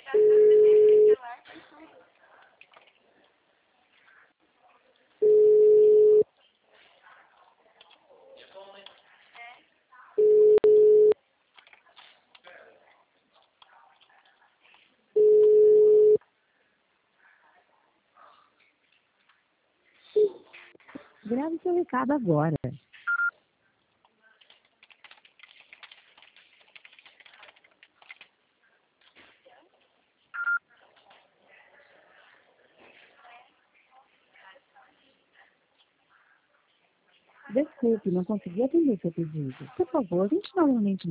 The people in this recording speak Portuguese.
Grave seu recado agora. Desculpe, não consegui atender seu pedido. Por favor, tente novamente.